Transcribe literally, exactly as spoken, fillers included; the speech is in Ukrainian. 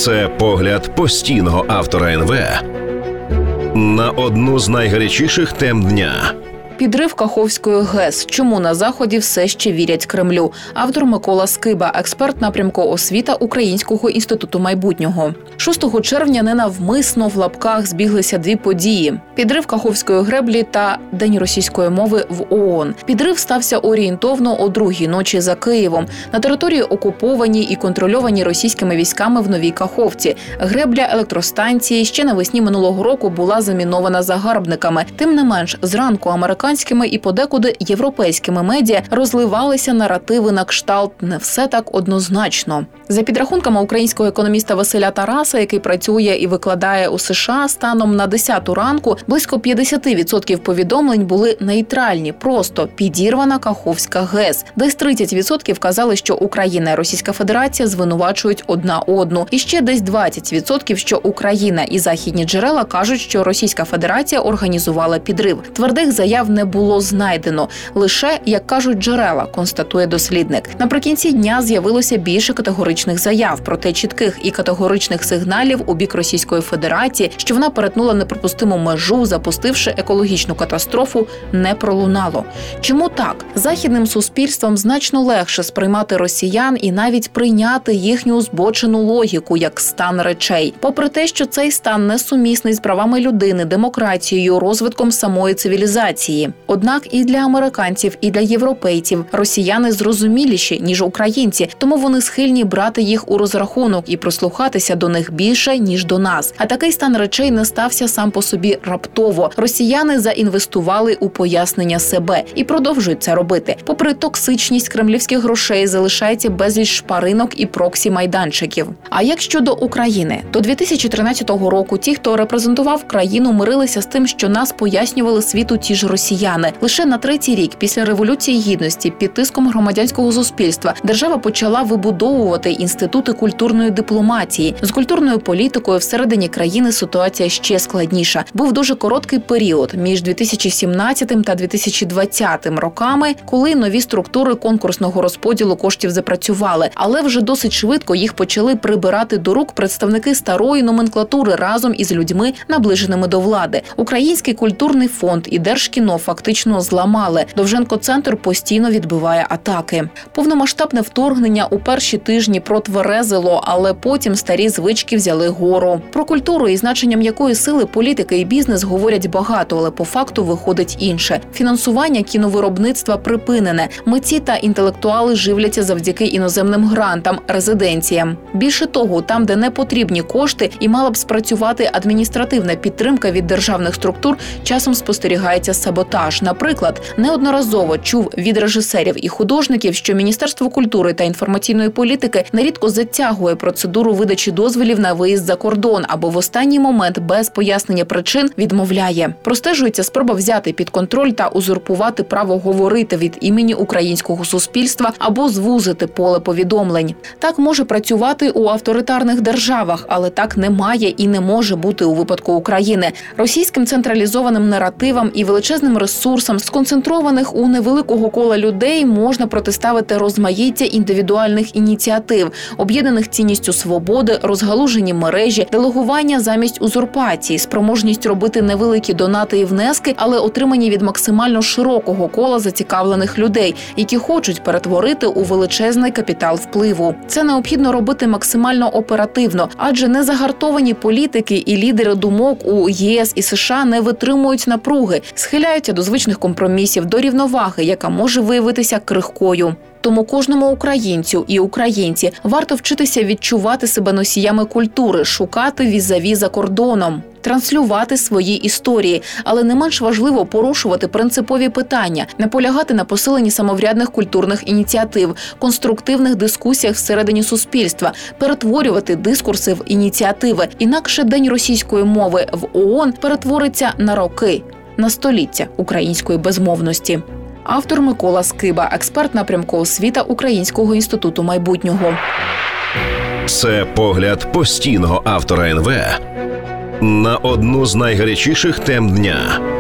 Це погляд постійного автора ен ве на одну з найгарячіших тем дня. Підрив Каховської ГЕС. Чому на Заході все ще вірять Кремлю? Автор Микола Скиба, експерт напрямку освіта Українського інституту майбутнього. шостого червня ненавмисно в лапках збіглися дві події – підрив Каховської греблі та День російської мови в ООН. Підрив стався орієнтовно о другій ночі за Києвом. На території окупованій і контрольованій російськими військами в Новій Каховці. Гребля електростанції ще навесні минулого року була замінована загарбниками. Тим не менш, зранку американські і подекуди європейськими медіа розливалися наративи на кшталт «не все так однозначно». За підрахунками українського економіста Василя Тараса, який працює і викладає у США, станом на десяту ранку близько п'ятдесят відсотків повідомлень були нейтральні, просто підірвана Каховська ГЕС. Десь тридцять відсотків казали, що Україна і Російська Федерація звинувачують одна одну. І ще десь двадцять відсотків, що Україна і західні джерела кажуть, що Російська Федерація організувала підрив. Твердих заяв не було знайдено. Лише, як кажуть джерела, констатує дослідник. Наприкінці дня з'явилося більше категоричних заяв, проте чітких і категоричних сигналів у бік Російської Федерації, що вона перетнула неприпустиму межу, запустивши екологічну катастрофу, не пролунало. Чому так? Західним суспільством значно легше сприймати росіян і навіть прийняти їхню збочену логіку як стан речей. Попри те, що цей стан несумісний з правами людини, демократією, розвитком самої цивілізації. Однак і для американців, і для європейців росіяни зрозуміліші, ніж українці, тому вони схильні брати їх у розрахунок і прислухатися до них більше, ніж до нас. А такий стан речей не стався сам по собі раптово. Росіяни заінвестували у пояснення себе і продовжують це робити. Попри токсичність кремлівських грошей, залишається безліч шпаринок і проксі-майданчиків. А як щодо України? До дві тисячі тринадцятого року ті, хто репрезентував країну, мирилися з тим, що нас пояснювали світу ті ж росіяни. Лише на третій рік після Революції Гідності під тиском громадянського суспільства держава почала вибудовувати інститути культурної дипломатії. З культурною політикою всередині країни ситуація ще складніша. Був дуже короткий період між дві тисячі сімнадцятим та дві тисячі двадцятим роками, коли нові структури конкурсного розподілу коштів запрацювали, але вже досить швидко їх почали прибирати до рук представники старої номенклатури разом із людьми, наближеними до влади. Український культурний фонд і Держкіно фактично зламали. Довженко-центр постійно відбиває атаки. Повномасштабне вторгнення у перші тижні протверезило, але потім старі звички взяли гору. Про культуру і значенням якої сили політики і бізнес говорять багато, але по факту виходить інше. Фінансування кіновиробництва припинене. Митці та інтелектуали живляться завдяки іноземним грантам, резиденціям. Більше того, там, де не потрібні кошти і мала б спрацювати адміністративна підтримка від державних структур, часом спостерігається саботаж. Наприклад, неодноразово чув від режисерів і художників, що Міністерство культури та інформаційної політики нерідко затягує процедуру видачі дозволів на виїзд за кордон або в останній момент без пояснення причин відмовляє. Простежується спроба взяти під контроль та узурпувати право говорити від імені українського суспільства або звузити поле повідомлень. Так може працювати у авторитарних державах, але так не має і не може бути у випадку України. Російським централізованим наративам і величезним ресурсам, сконцентрованих у невеликого кола людей, можна протиставити розмаїття індивідуальних ініціатив, об'єднаних цінністю свободи, розгалужені мережі, делегування замість узурпації, спроможність робити невеликі донати і внески, але отримані від максимально широкого кола зацікавлених людей, які хочуть перетворити у величезний капітал впливу. Це необхідно робити максимально оперативно, адже незагартовані політики і лідери думок у ЄС і США не витримують напруги, схиляються до звичних компромісів, до рівноваги, яка може виявитися крихкою. Тому кожному українцю і українці варто вчитися відчувати себе носіями культури, шукати візаві за кордоном, транслювати свої історії, але не менш важливо порушувати принципові питання, наполягати на посиленні самоврядних культурних ініціатив, конструктивних дискусіях всередині суспільства, перетворювати дискурси в ініціативи. Інакше День російської мови в ООН перетвориться на роки, на століття української безмовності. Автор Микола Скиба, експерт напрямку освіта Українського інституту майбутнього. Це погляд постійного автора ен ве на одну з найгарячіших тем дня.